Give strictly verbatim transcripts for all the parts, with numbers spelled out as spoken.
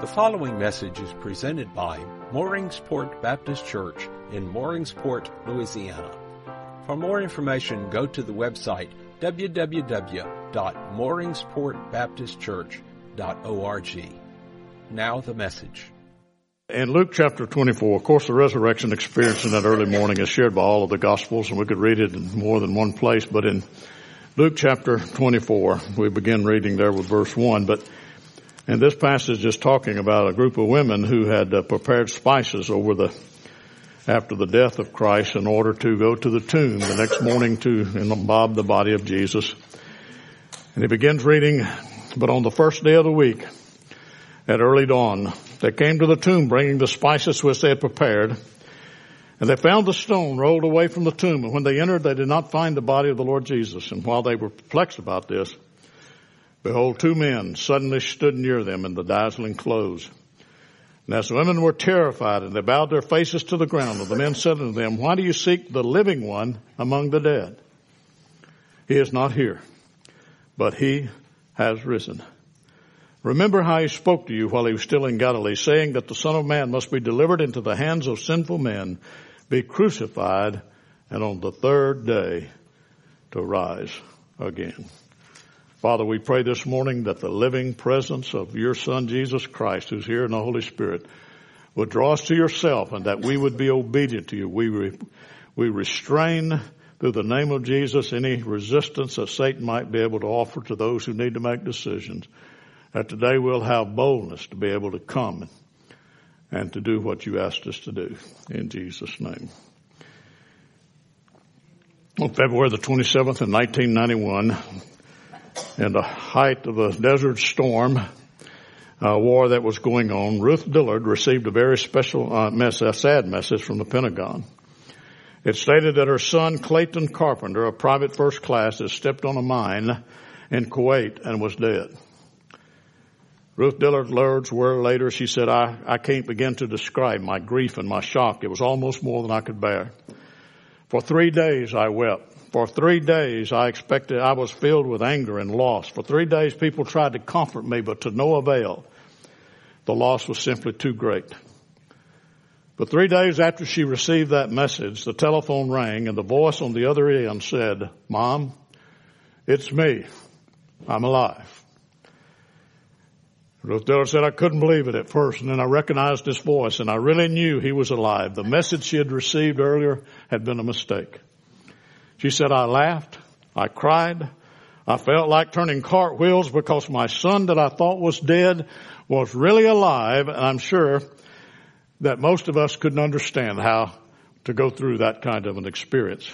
The following message is presented by Mooringsport Baptist Church in Mooringsport, Louisiana. For more information, go to the website w w w dot mooringsport baptist church dot org. Now the message. In Luke chapter twenty-four, of course, the resurrection experience in that early morning is shared by all of the Gospels, and we could read it in more than one place. But in Luke chapter twenty-four, we begin reading there with verse one. But and this passage is talking about a group of women who had uh, prepared spices over the after the death of Christ in order to go to the tomb the next morning to embalm the body of Jesus. And he begins reading, but on the first day of the week, at early dawn, they came to the tomb bringing the spices which they had prepared. And they found the stone rolled away from the tomb. And when they entered, they did not find the body of the Lord Jesus. And while they were perplexed about this, behold, two men suddenly stood near them in the dazzling clothes. And as the women were terrified, and they bowed their faces to the ground, and the men said unto them, why do you seek the living one among the dead? He is not here, but he has risen. Remember how he spoke to you while he was still in Galilee, saying that the Son of Man must be delivered into the hands of sinful men, be crucified, and on the third day to rise again. Father, we pray this morning that the living presence of your Son, Jesus Christ, who's here in the Holy Spirit, would draw us to yourself and that we would be obedient to you. We re, we restrain through the name of Jesus any resistance that Satan might be able to offer to those who need to make decisions. That today we'll have boldness to be able to come and to do what you asked us to do. In Jesus' name. On February the twenty-seventh in nineteen ninety-one, in the height of the Desert Storm uh, war that was going on, Ruth Dillard received a very special uh, mess, a sad message from the Pentagon. It stated that her son, Clayton Carpenter, of private first class, had stepped on a mine in Kuwait and was dead. Ruth Dillard's words were later, she said, I, I can't begin to describe my grief and my shock. It was almost more than I could bear. For three days I wept. For three days I expected, I was filled with anger and loss. For three days people tried to comfort me, but to no avail. The loss was simply too great. But three days after she received that message, the telephone rang and the voice on the other end said, Mom, it's me. I'm alive. Ruth Dillard said, I couldn't believe it at first, and then I recognized his voice, and I really knew he was alive. The message she had received earlier had been a mistake. She said, I laughed, I cried, I felt like turning cartwheels because my son that I thought was dead was really alive, and I'm sure that most of us couldn't understand how to go through that kind of an experience.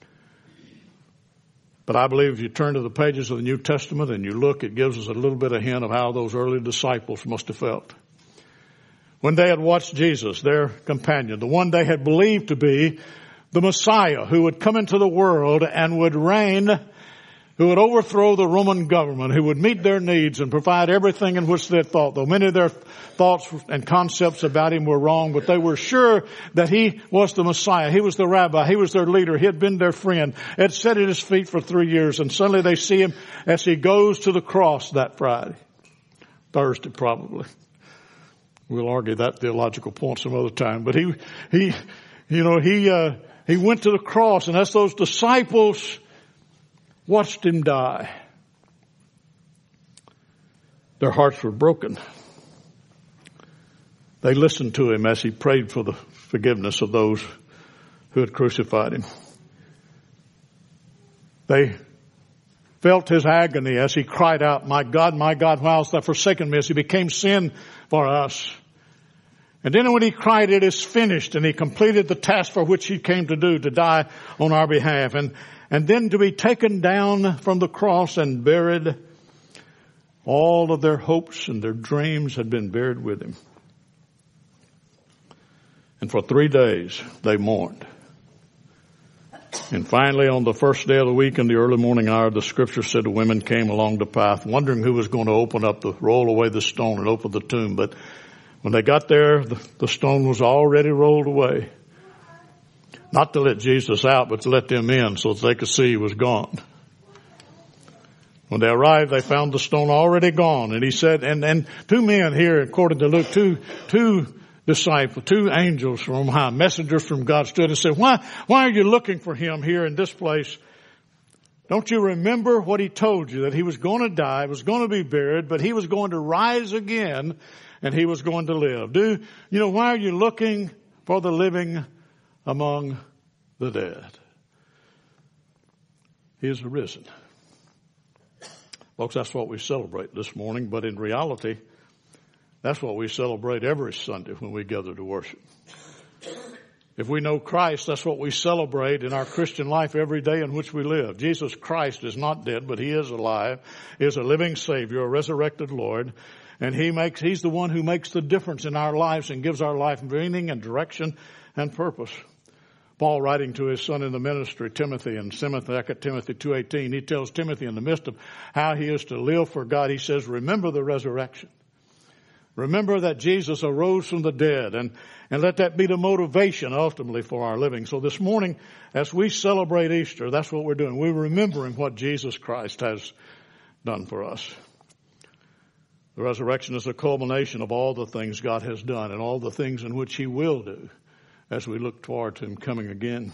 But I believe if you turn to the pages of the New Testament and you look, it gives us a little bit of hint of how those early disciples must have felt. When they had watched Jesus, their companion, the one they had believed to be the Messiah who would come into the world and would reign, who would overthrow the Roman government, who would meet their needs and provide everything in which they thought. Though many of their thoughts and concepts about him were wrong, but they were sure that he was the Messiah. He was the rabbi. He was their leader. He had been their friend, had sat at his feet for three years. And suddenly they see him as he goes to the cross that Friday, Thursday probably. We'll argue that theological point some other time. But he, he, you know, he, uh, he went to the cross, and as those disciples watched him die, their hearts were broken. They listened to him as he prayed for the forgiveness of those who had crucified him. They felt his agony as he cried out, my God, my God, why hast thou forsaken me? As he became sin for us. And then when he cried, it is finished, and he completed the task for which he came to do, to die on our behalf. And, and then to be taken down from the cross and buried, all of their hopes and their dreams had been buried with him. And for three days they mourned. And finally, on the first day of the week in the early morning hour, the scripture said the women came along the path, wondering who was going to open up the, roll away the stone and open the tomb. But when they got there, the, the stone was already rolled away. Not to let Jesus out, but to let them in so that they could see he was gone. When they arrived, they found the stone already gone. And he said, and, and two men here, according to Luke, two, two disciples, two angels from high, messengers from God stood and said, why, why are you looking for him here in this place? Don't you remember what he told you, that he was going to die, was going to be buried, but he was going to rise again and he was going to live? Do, you know, why are you looking for the living among the dead? He is arisen. Folks, that's what we celebrate this morning, but in reality, that's what we celebrate every Sunday when we gather to worship. If we know Christ, that's what we celebrate in our Christian life every day in which we live. Jesus Christ is not dead, but he is alive. He is a living Savior, a resurrected Lord, and he makes, he's the one who makes the difference in our lives and gives our life meaning and direction and purpose. Paul, writing to his son in the ministry, Timothy, in Second Timothy two eighteen, he tells Timothy in the midst of how he is to live for God, he says, remember the resurrection. Remember that Jesus arose from the dead, and, and let that be the motivation ultimately for our living. So this morning, as we celebrate Easter, that's what we're doing. We're remembering what Jesus Christ has done for us. The resurrection is a culmination of all the things God has done and all the things in which he will do as we look toward him coming again.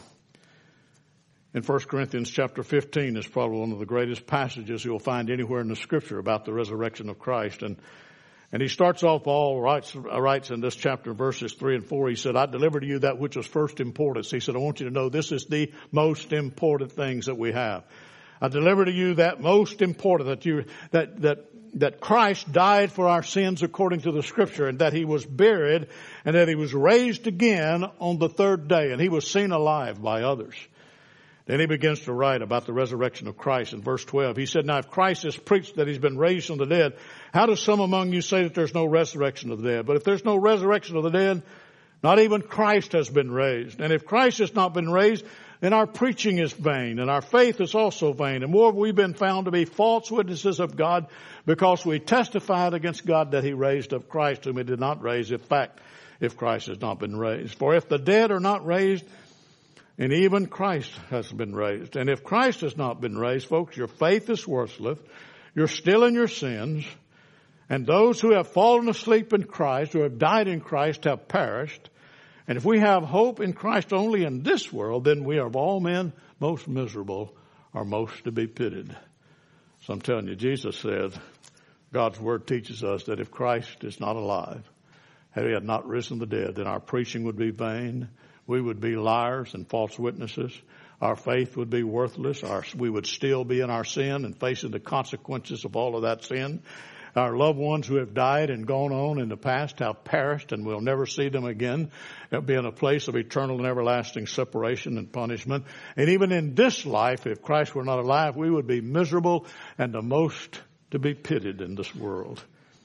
In First Corinthians chapter fifteen is probably one of the greatest passages you'll find anywhere in the Scripture about the resurrection of Christ. And and he starts off, Paul writes, writes in this chapter, verses three and four, he said, I deliver to you that which was first importance. He said, I want you to know this is the most important things that we have. I deliver to you that most important, that you, that, that, that Christ died for our sins according to the Scripture, and that he was buried, and that he was raised again on the third day, and he was seen alive by others. Then he begins to write about the resurrection of Christ in verse twelve. He said, now if Christ has preached that he's been raised from the dead, how do some among you say that there's no resurrection of the dead? But if there's no resurrection of the dead, not even Christ has been raised. And if Christ has not been raised, then our preaching is vain, and our faith is also vain. And more, we've been found to be false witnesses of God, because we testified against God that he raised up Christ, whom he did not raise, in fact, if Christ has not been raised. For if the dead are not raised, and even Christ has been raised. And if Christ has not been raised, folks, your faith is worthless. You're still in your sins. And those who have fallen asleep in Christ, who have died in Christ, have perished. And if we have hope in Christ only in this world, then we are of all men most miserable, or most to be pitied. So I'm telling you, Jesus said, God's word teaches us that if Christ is not alive, had he had not risen from the dead, then our preaching would be vain. We would be liars and false witnesses. Our faith would be worthless. Our, we would still be in our sin and facing the consequences of all of that sin. Our loved ones who have died and gone on in the past have perished, and we'll never see them again. They'll be in a place of eternal and everlasting separation and punishment. And even in this life, if Christ were not alive, we would be miserable and the most to be pitied in this world.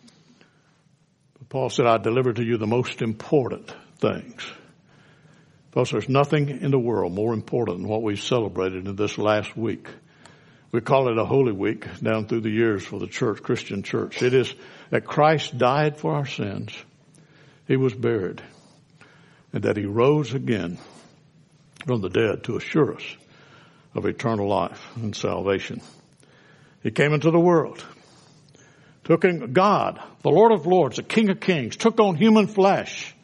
But Paul said, I deliver to you the most important things. Because there's nothing in the world more important than what we've celebrated in this last week. We call it a Holy Week down through the years for the church, Christian church. It is that Christ died for our sins. He was buried. And that he rose again from the dead to assure us of eternal life and salvation. He came into the world. Took in God, the Lord of Lords, the King of Kings, took on human flesh.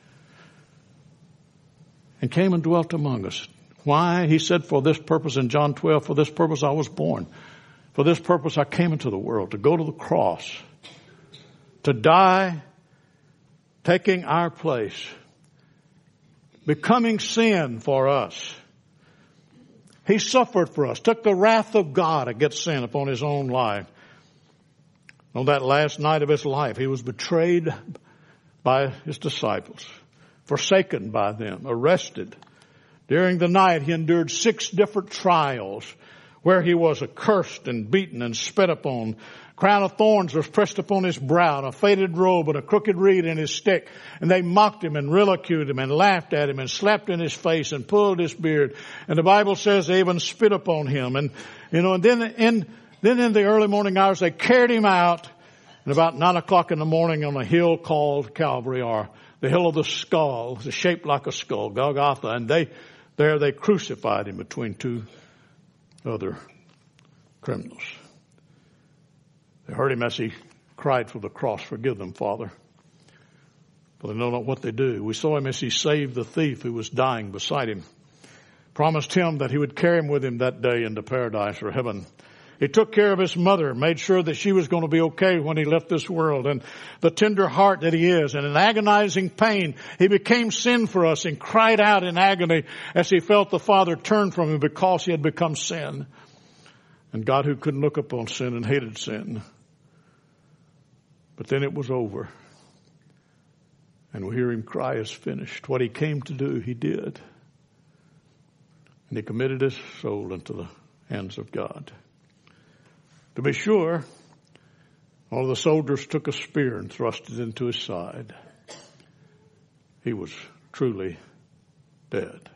And came and dwelt among us. Why? He said, for this purpose in John twelve, for this purpose I was born. For this purpose I came into the world, to go to the cross, to die, taking our place, becoming sin for us. He suffered for us, took the wrath of God against sin upon his own life. On that last night of his life, he was betrayed by his disciples. Forsaken by them, arrested. During the night, he endured six different trials where he was accursed and beaten and spit upon. Crown of thorns was pressed upon his brow, and a faded robe and a crooked reed in his stick. And they mocked him and ridiculed him and laughed at him and slapped in his face and pulled his beard. And the Bible says they even spit upon him. And, you know, and then in, then in the early morning hours, they carried him out. And about nine o'clock in the morning on a hill called Calvary, or the hill of the skull, it's shaped like a skull, Golgotha, and they, there they crucified him between two other criminals. They heard him as he cried for the cross, "Forgive them, Father, for they know not what they do." We saw him as he saved the thief who was dying beside him. Promised him that he would carry him with him that day into paradise or heaven. He took care of his mother, made sure that she was going to be okay when he left this world. And the tender heart that he is, and in agonizing pain, he became sin for us and cried out in agony as he felt the Father turn from him because he had become sin. And God, who couldn't look upon sin and hated sin. But then it was over. And we hear him cry, "It's finished." What he came to do, he did. And he committed his soul into the hands of God. To be sure, all of the soldiers took a spear and thrust it into his side. He was truly dead.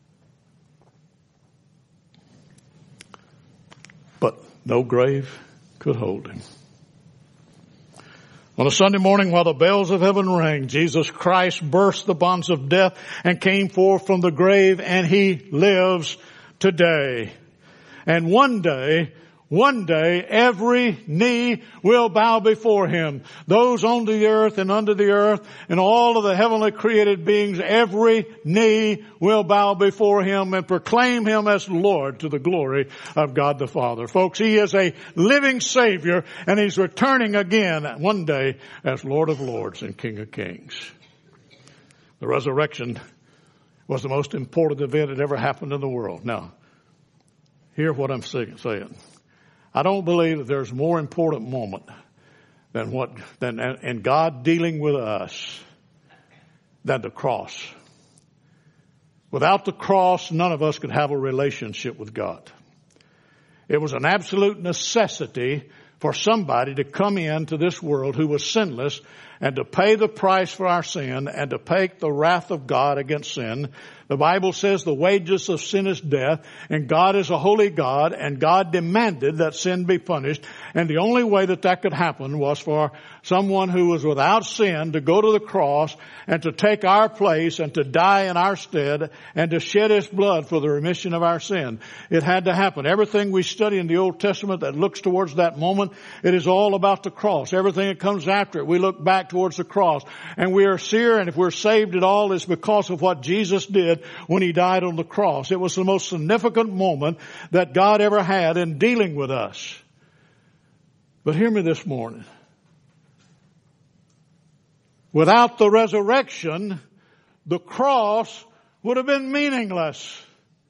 But no grave could hold him. On a Sunday morning, while the bells of heaven rang, Jesus Christ burst the bonds of death and came forth from the grave, and he lives today. And one day, one day, every knee will bow before him. Those on the earth and under the earth and all of the heavenly created beings, every knee will bow before him and proclaim him as Lord to the glory of God the Father. Folks, he is a living Savior, and he's returning again one day as Lord of Lords and King of Kings. The resurrection was the most important event that ever happened in the world. Now, hear what I'm saying. I don't believe that there's a more important moment than what, than, and God dealing with us than the cross. Without the cross, none of us could have a relationship with God. It was an absolute necessity for somebody to come into this world who was sinless and to pay the price for our sin and to pay the wrath of God against sin. The Bible says the wages of sin is death, and God is a holy God, and God demanded that sin be punished. And the only way that that could happen was for someone who was without sin to go to the cross and to take our place and to die in our stead and to shed his blood for the remission of our sin. It had to happen. Everything we study in the Old Testament that looks towards that moment, it is all about the cross. Everything that comes after it, we look back towards the cross. And we are seer, and if we're saved at all, it's because of what Jesus did when he died on the cross. It was the most significant moment that God ever had in dealing with us. But hear me this morning. Without the resurrection, the cross would have been meaningless.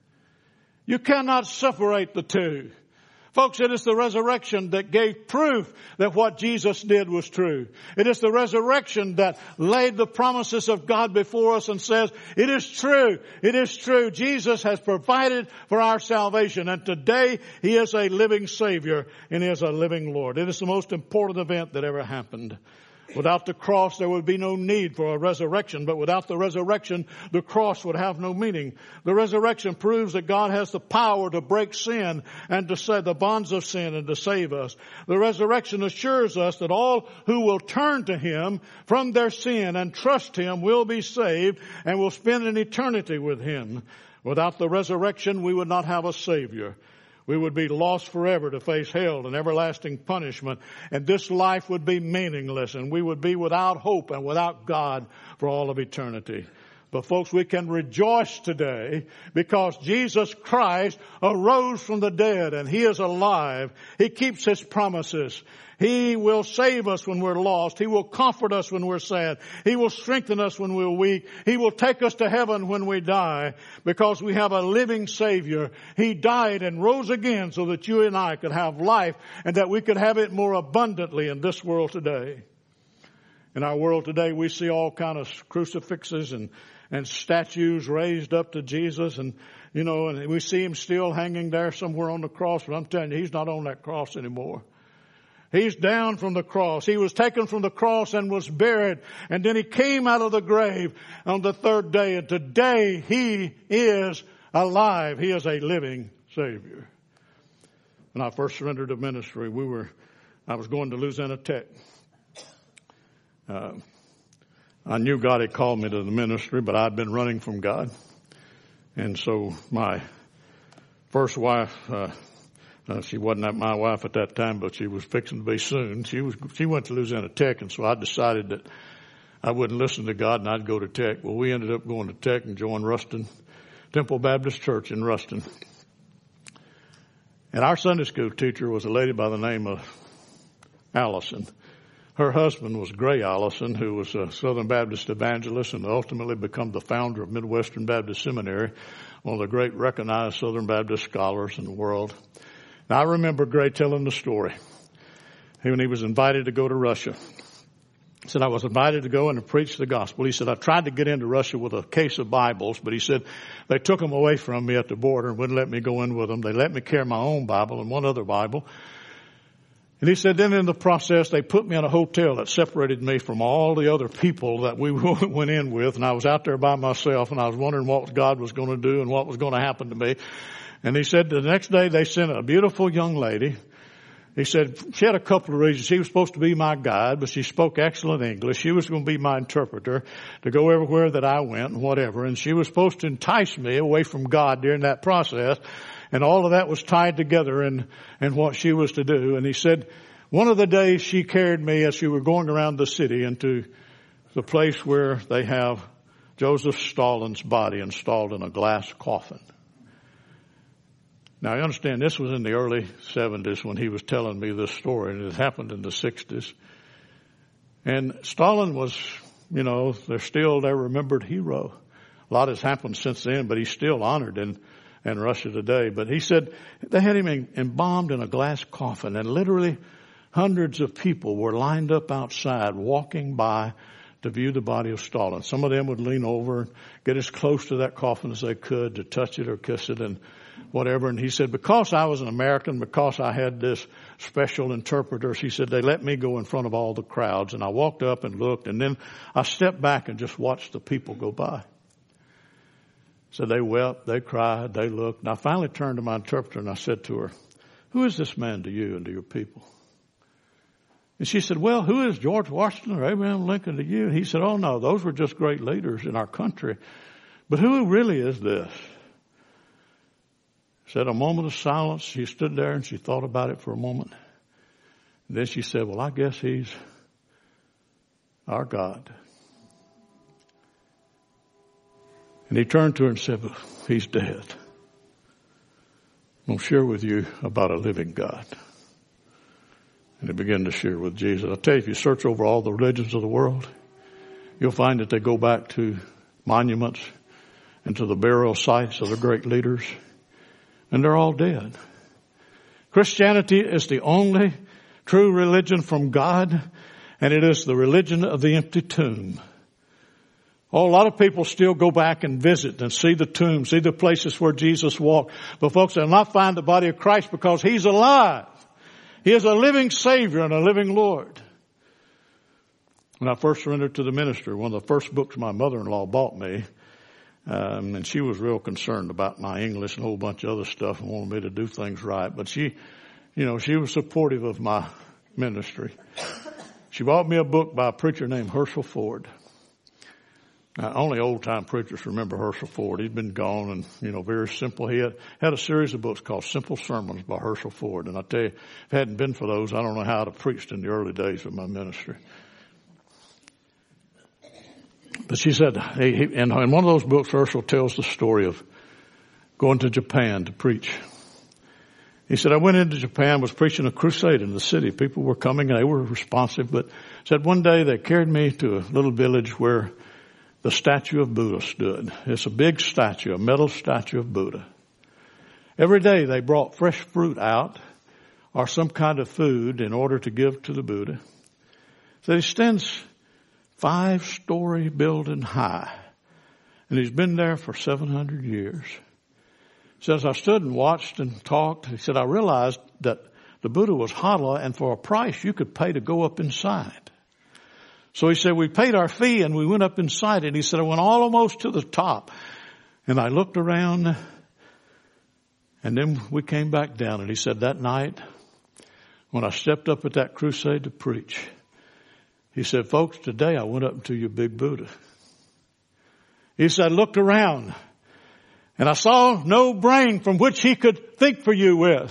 You cannot separate the two. Folks, it is the resurrection that gave proof that what Jesus did was true. It is the resurrection that laid the promises of God before us and says, it is true, it is true. Jesus has provided for our salvation, and today he is a living Savior and he is a living Lord. It is the most important event that ever happened. Without the cross, there would be no need for a resurrection. But without the resurrection, the cross would have no meaning. The resurrection proves that God has the power to break sin and to set the bonds of sin and to save us. The resurrection assures us that all who will turn to him from their sin and trust him will be saved and will spend an eternity with him. Without the resurrection, we would not have a Savior. We would be lost forever to face hell and everlasting punishment. And this life would be meaningless, and we would be without hope and without God for all of eternity. But folks, we can rejoice today because Jesus Christ arose from the dead and he is alive. He keeps his promises. He will save us when we're lost. He will comfort us when we're sad. He will strengthen us when we're weak. He will take us to heaven when we die because we have a living Savior. He died and rose again so that you and I could have life and that we could have it more abundantly in this world today. In our world today, we see all kind of crucifixes and, and statues raised up to Jesus, and, you know, and we see him still hanging there somewhere on the cross, but I'm telling you, he's not on that cross anymore. He's down from the cross. He was taken from the cross and was buried. And then he came out of the grave on the third day. And today he is alive. He is a living Savior. When I first surrendered to ministry, we were, I was going to Louisiana Tech. Uh, I knew God had called me to the ministry, but I'd been running from God. And so my first wife, uh, Uh, she wasn't my wife at that time, but she was fixing to be soon. She was, she went to Louisiana Tech, and so I decided that I wouldn't listen to God and I'd go to Tech. Well, we ended up going to Tech and joined Ruston, Temple Baptist Church in Ruston. And our Sunday school teacher was a lady by the name of Allison. Her husband was Gray Allison, who was a Southern Baptist evangelist and ultimately become the founder of Midwestern Baptist Seminary, one of the great recognized Southern Baptist scholars in the world. Now, I remember Gray telling the story when he was invited to go to Russia. He said, I was invited to go in and preach the gospel. He said, I tried to get into Russia with a case of Bibles, but he said, they took them away from me at the border and wouldn't let me go in with them. They let me carry my own Bible and one other Bible. And he said, then in the process, they put me in a hotel that separated me from all the other people that we went in with. And I was out there by myself, and I was wondering what God was going to do and what was going to happen to me. And he said the next day they sent a beautiful young lady. He said she had a couple of reasons. She was supposed to be my guide, but she spoke excellent English. She was going to be my interpreter to go everywhere that I went and whatever. And she was supposed to entice me away from God during that process. And all of that was tied together in, in what she was to do. And he said, one of the days she carried me as she were going around the city into the place where they have Joseph Stalin's body installed in a glass coffin. Now, I understand this was in the early seventies when he was telling me this story, and it happened in the sixties. And Stalin was, you know, they're still their remembered hero. A lot has happened since then, but he's still honored in in Russia today. But he said they had him embalmed in a glass coffin, and literally hundreds of people were lined up outside walking by to view the body of Stalin. Some of them would lean over and get as close to that coffin as they could to touch it or kiss it and whatever. And he said, because I was an American, because I had this special interpreter, he said, they let me go in front of all the crowds. And I walked up and looked, and then I stepped back and just watched the people go by. So they wept, they cried, they looked. And I finally turned to my interpreter and I said to her, who is this man to you and to your people? And she said, well, who is George Washington or Abraham Lincoln to you? And he said, oh no, those were just great leaders in our country. But who really is this? Said a moment of silence. She stood there and she thought about it for a moment. And then she said, well, I guess he's our God. And he turned to her and said, well, he's dead. I'm going to share with you about a living God. And he began to share with Jesus. I'll tell you, if you search over all the religions of the world, you'll find that they go back to monuments and to the burial sites of the great leaders. And they're all dead. Christianity is the only true religion from God, and it is the religion of the empty tomb. Oh, a lot of people still go back and visit and see the tombs, see the places where Jesus walked. But folks, they'll not find the body of Christ because He's alive. He is a living Savior and a living Lord. When I first surrendered to the ministry, one of the first books my mother-in-law bought me, Um, and she was real concerned about my English and a whole bunch of other stuff and wanted me to do things right. But she, you know, she was supportive of my ministry. She bought me a book by a preacher named Herschel Ford. Now, only old-time preachers remember Herschel Ford. He'd been gone and, you know, very simple. He had, had a series of books called Simple Sermons by Herschel Ford. And I tell you, if it hadn't been for those, I don't know how I'd have preached in the early days of my ministry. But she said, he, he, and in one of those books, Herschel tells the story of going to Japan to preach. He said, I went into Japan, was preaching a crusade in the city. People were coming and they were responsive, but said one day they carried me to a little village where the statue of Buddha stood. It's a big statue, a metal statue of Buddha. Every day they brought fresh fruit out or some kind of food in order to give to the Buddha. So he stands five-story building high, and he's been there for seven hundred years. Says, I stood and watched and talked. He said, I realized that the Buddha was hollow, and for a price you could pay to go up inside. So he said, we paid our fee and we went up inside it. He said, I went almost to the top, and I looked around, and then we came back down. And he said, that night, when I stepped up at that crusade to preach, he said, folks, today I went up to your big Buddha. He said, I looked around and I saw no brain from which he could think for you with.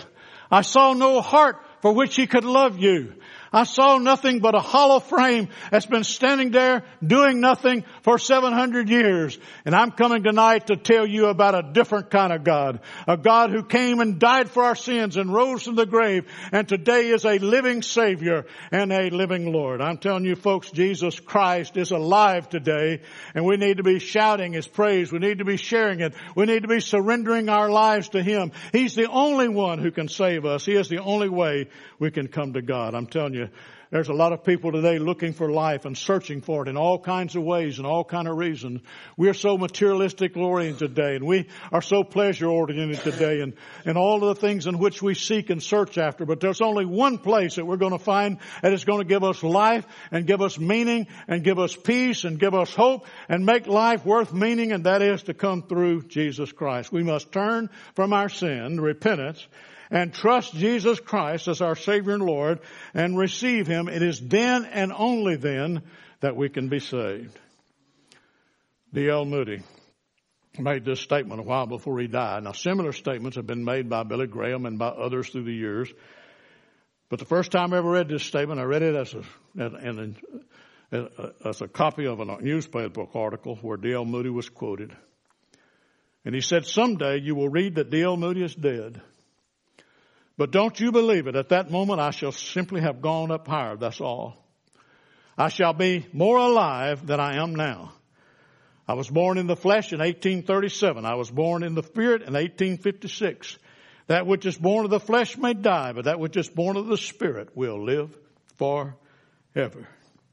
I saw no heart for which he could love you. I saw nothing but a hollow frame that's been standing there doing nothing for seven hundred years. And I'm coming tonight to tell you about a different kind of God. A God who came and died for our sins and rose from the grave, and today is a living Savior and a living Lord. I'm telling you folks, Jesus Christ is alive today, and we need to be shouting His praise. We need to be sharing it. We need to be surrendering our lives to Him. He's the only one who can save us. He is the only way we can come to God. I'm telling you, there's a lot of people today looking for life and searching for it in all kinds of ways and all kinds of reasons. We're so materialistic oriented today, and we are so pleasure oriented today, and, and all of the things in which we seek and search after. But there's only one place that we're going to find that is going to give us life and give us meaning and give us peace and give us hope and make life worth meaning, and that is to come through Jesus Christ. We must turn from our sin, repentance, and trust Jesus Christ as our Savior and Lord and receive Him. It is then and only then that we can be saved. D L Moody made this statement a while before he died. Now, similar statements have been made by Billy Graham and by others through the years. But the first time I ever read this statement, I read it as a, as a, as a copy of a newspaper article where D L Moody was quoted. And he said, "Someday you will read that D L Moody is dead. But don't you believe it. At that moment, I shall simply have gone up higher. That's all. I shall be more alive than I am now. I was born in the flesh in eighteen thirty-seven. I was born in the spirit in eighteen fifty-six. That which is born of the flesh may die, but that which is born of the spirit will live forever."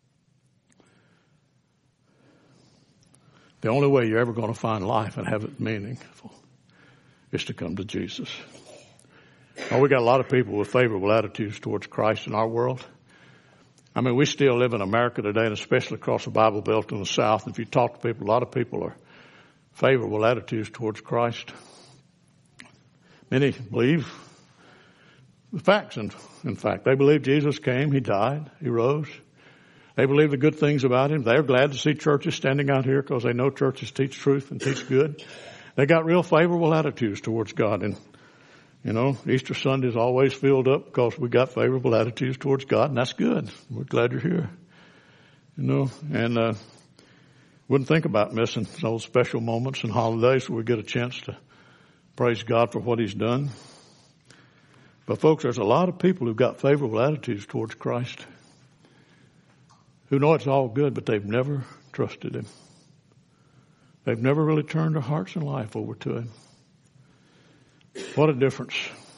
The only way you're ever going to find life and have it meaningful is to come to Jesus. Oh, we got a lot of people with favorable attitudes towards Christ in our world. I mean, we still live in America today, and especially across the Bible Belt in the South. And if you talk to people, a lot of people are favorable attitudes towards Christ. Many believe the facts. In, in fact, they believe Jesus came, He died, He rose. They believe the good things about Him. They're glad to see churches standing out here because they know churches teach truth and teach good. They got real favorable attitudes towards God. And you know, Easter Sunday is always filled up because we got favorable attitudes towards God, and that's good. We're glad you're here. You know, and uh, wouldn't think about missing those special moments and holidays where we get a chance to praise God for what He's done. But folks, there's a lot of people who've got favorable attitudes towards Christ who know it's all good, but they've never trusted Him. They've never really turned their hearts and life over to Him. What a difference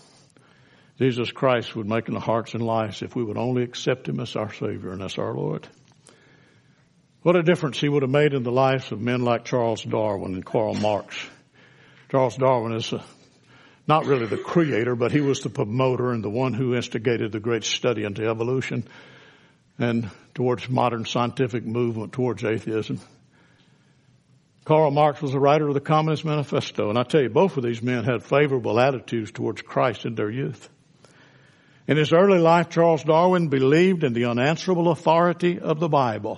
Jesus Christ would make in the hearts and lives if we would only accept Him as our Savior and as our Lord. What a difference He would have made in the lives of men like Charles Darwin and Karl Marx. Charles Darwin is a, not really the creator, but he was the promoter and the one who instigated the great study into evolution and towards modern scientific movement towards atheism. Karl Marx was the writer of the Communist Manifesto. And I tell you, both of these men had favorable attitudes towards Christ in their youth. In his early life, Charles Darwin believed in the unanswerable authority of the Bible.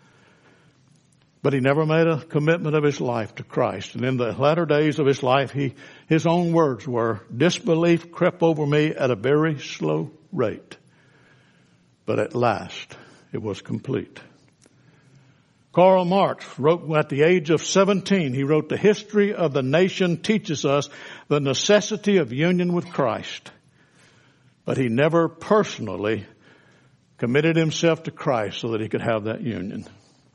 But he never made a commitment of his life to Christ. And in the latter days of his life, he, his own words were, "Disbelief crept over me at a very slow rate. But at last, it was complete." Karl Marx wrote at the age of seventeen, he wrote, "The history of the nation teaches us the necessity of union with Christ." But he never personally committed himself to Christ so that he could have that union.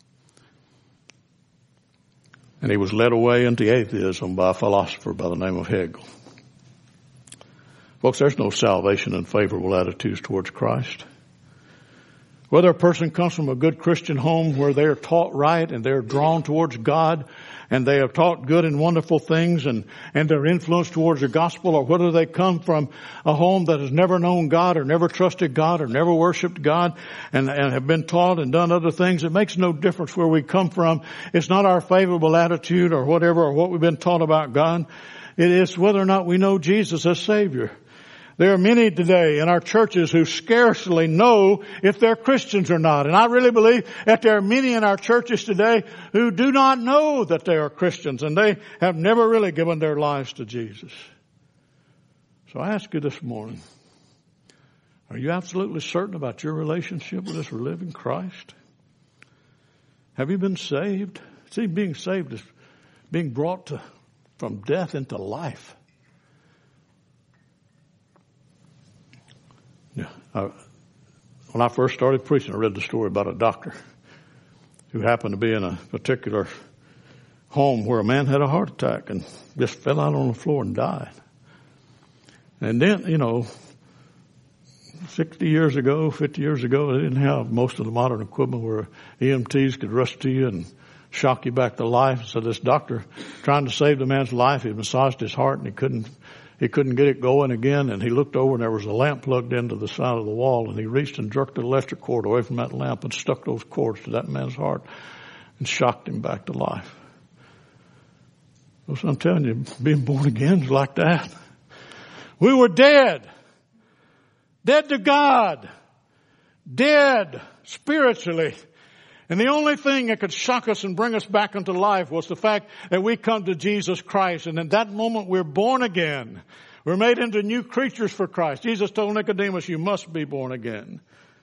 And he was led away into atheism by a philosopher by the name of Hegel. Folks, there's no salvation in favorable attitudes towards Christ. Whether a person comes from a good Christian home where they are taught right and they're drawn towards God and they are taught good and wonderful things and, and they're influenced towards the gospel, or whether they come from a home that has never known God or never trusted God or never worshiped God and, and have been taught and done other things, it makes no difference where we come from. It's not our favorable attitude or whatever or what we've been taught about God. It is whether or not we know Jesus as Savior. There are many today in our churches who scarcely know if they're Christians or not. And I really believe that there are many in our churches today who do not know that they are Christians, and they have never really given their lives to Jesus. So I ask you this morning, are you absolutely certain about your relationship with this living Christ? Have you been saved? See, being saved is being brought to, from death into life. Yeah, I, when I first started preaching, I read the story about a doctor who happened to be in a particular home where a man had a heart attack and just fell out on the floor and died. And then, you know, sixty years ago, fifty years ago, they didn't have most of the modern equipment where E M Ts could rush to you and shock you back to life. So this doctor, trying to save the man's life, he massaged his heart and he couldn't, he couldn't get it going again. And he looked over and there was a lamp plugged into the side of the wall, and he reached and jerked the electric cord away from that lamp and stuck those cords to that man's heart and shocked him back to life. So I'm telling you, being born again is like that. We were dead. Dead to God. Dead spiritually. And the only thing that could shock us and bring us back into life was the fact that we come to Jesus Christ. And in that moment, we're born again. We're made into new creatures for Christ. Jesus told Nicodemus, you must be born again.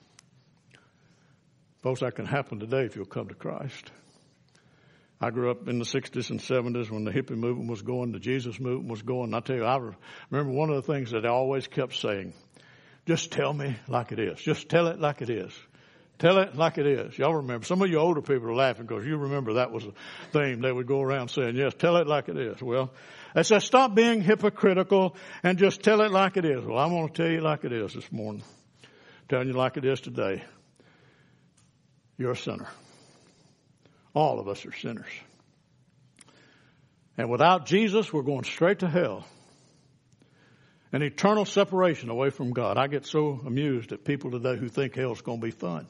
Folks, that can happen today if you'll come to Christ. I grew up in the sixties and seventies when the hippie movement was going, the Jesus movement was going. And I tell you, I remember one of the things that I always kept saying, just tell me like it is. Just tell it like it is. Tell it like it is. Y'all remember. Some of you older people are laughing because you remember that was a theme. They would go around saying, yes, tell it like it is. Well, I said, stop being hypocritical and just tell it like it is. Well, I'm going to tell you like it is this morning. Telling you like it is today. You're a sinner. All of us are sinners. And without Jesus, we're going straight to hell. An eternal separation away from God. I get so amused at people today who think hell's going to be fun.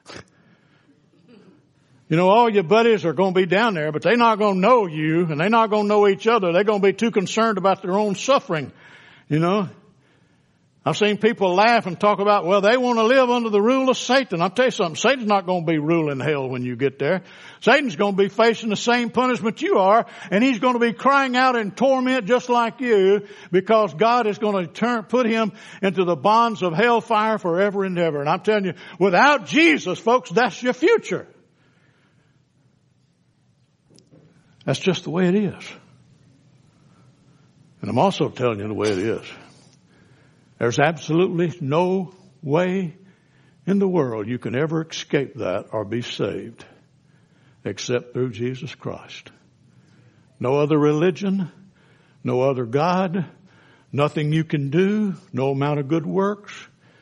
You know, all your buddies are going to be down there, but they're not going to know you, and they're not going to know each other. They're going to be too concerned about their own suffering. You know, I've seen people laugh and talk about, well, they want to live under the rule of Satan. I'll tell you something. Satan's not going to be ruling hell when you get there. Satan's going to be facing the same punishment you are, and he's going to be crying out in torment just like you, because God is going to turn, put him into the bonds of hellfire forever and ever. And I'm telling you, without Jesus, folks, that's your future. That's just the way it is. And I'm also telling you the way it is. There's absolutely no way in the world you can ever escape that or be saved except through Jesus Christ. No other religion, no other God, nothing you can do, no amount of good works.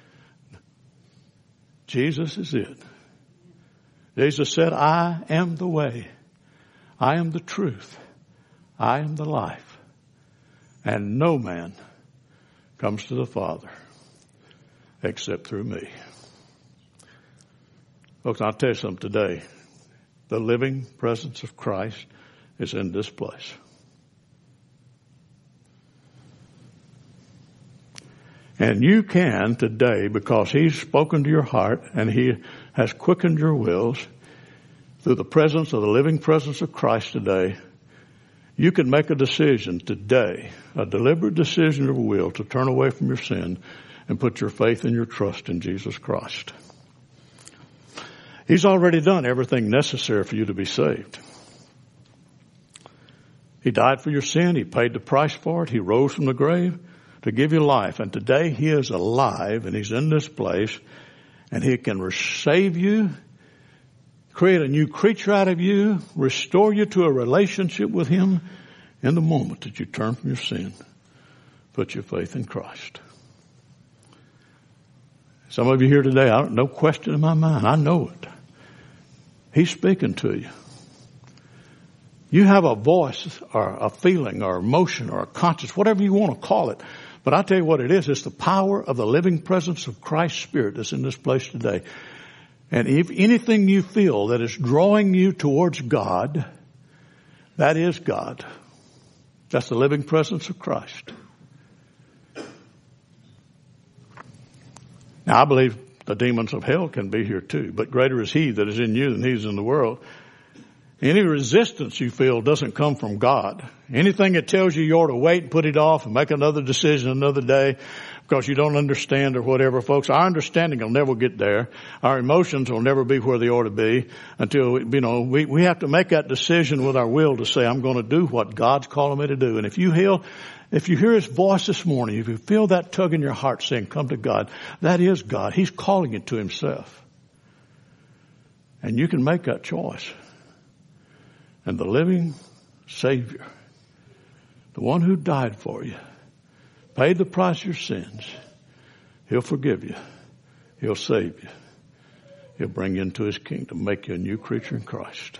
Jesus is it. Jesus said, I am the way. I am the truth. I am the life. And no man comes to the Father except through me. Folks, I'll tell you something today. The living presence of Christ is in this place. And you can today, because he's spoken to your heart and he has quickened your wills through the presence of the living presence of Christ today, you can make a decision today, a deliberate decision of will to turn away from your sin and put your faith and your trust in Jesus Christ. He's already done everything necessary for you to be saved. He died for your sin. He paid the price for it. He rose from the grave to give you life. And today he is alive and he's in this place, and he can save you, create a new creature out of you, restore you to a relationship with him in the moment that you turn from your sin, put your faith in Christ. Some of you here today, I don't, no question in my mind, I know it. He's speaking to you. You have a voice or a feeling or emotion or a conscience, whatever you want to call it. But I tell you what it is. It's the power of the living presence of Christ's Spirit that's in this place today. And if anything you feel that is drawing you towards God, that is God. That's the living presence of Christ. Now, I believe the demons of hell can be here too, but greater is he that is in you than he is in the world. Any resistance you feel doesn't come from God. Anything that tells you you ought to wait and put it off and make another decision another day because you don't understand or whatever, folks, our understanding will never get there. Our emotions will never be where they ought to be until, you know, we, we have to make that decision with our will to say, I'm going to do what God's calling me to do. And if you hear, if you hear His voice this morning, if you feel that tug in your heart saying, come to God, that is God. He's calling you to Himself. And you can make that choice. And the living Savior, the one who died for you, paid the price of your sins, He'll forgive you. He'll save you. He'll bring you into His kingdom, make you a new creature in Christ.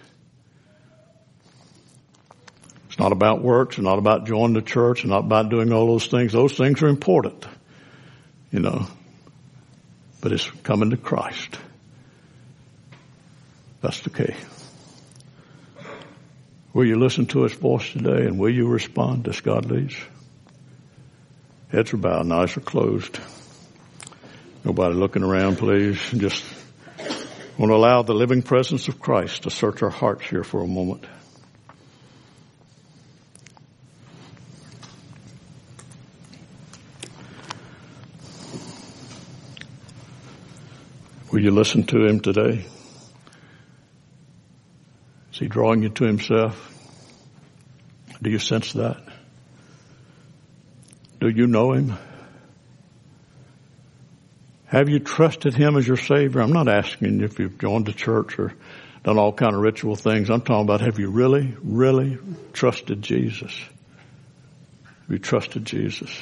It's not about works. It's not about joining the church. It's not about doing all those things. Those things are important, you know. But it's coming to Christ. That's the key. Will you listen to His voice today, and will you respond as God leads? Heads are bowed and eyes are closed. Nobody looking around, please. Just want to allow the living presence of Christ to search our hearts here for a moment. Will you listen to Him today? Is He drawing you to Himself? Do you sense that? Do you know Him? Have you trusted Him as your Savior? I'm not asking if you've joined the church or done all kind of ritual things. I'm talking about, have you really, really trusted Jesus? Have you trusted Jesus?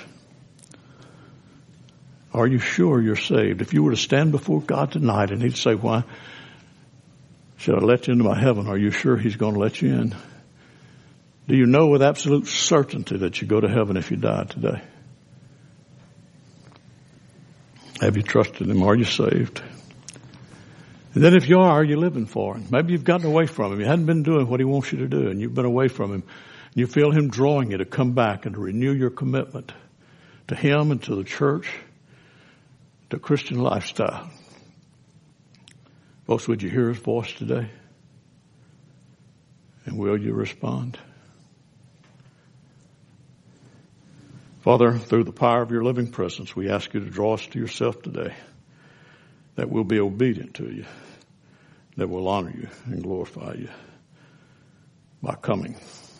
Are you sure you're saved? If you were to stand before God tonight and He'd say, why should I let you into my heaven? Are you sure He's going to let you in? Do you know with absolute certainty that you go to heaven if you die today? Have you trusted Him? Are you saved? And then if you are, are you living for Him? Maybe you've gotten away from Him. You hadn't been doing what He wants you to do, and you've been away from Him. And you feel Him drawing you to come back and to renew your commitment to Him and to the church, to Christian lifestyle. Folks, would you hear His voice today? And will you respond? Father, through the power of your living presence, we ask you to draw us to yourself today, that we'll be obedient to you, that we'll honor you and glorify you by coming.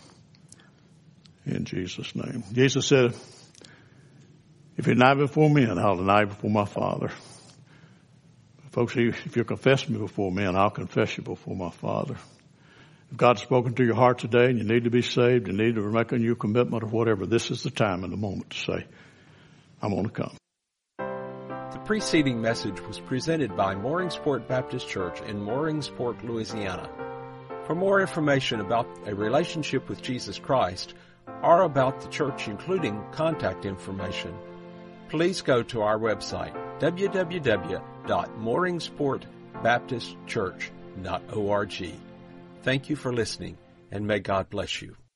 In Jesus' name. Jesus said, if you deny before men, I'll deny before my Father. Folks, if you confess me before men, I'll confess you before my Father. If God's spoken to your heart today and you need to be saved, you need to make a new commitment or whatever, this is the time and the moment to say, I'm going to come. The preceding message was presented by Mooringsport Baptist Church in Mooringsport, Louisiana. For more information about a relationship with Jesus Christ or about the church, including contact information, please go to our website, w w w dot mooringsport baptist church dot org. Thank you for listening, and may God bless you.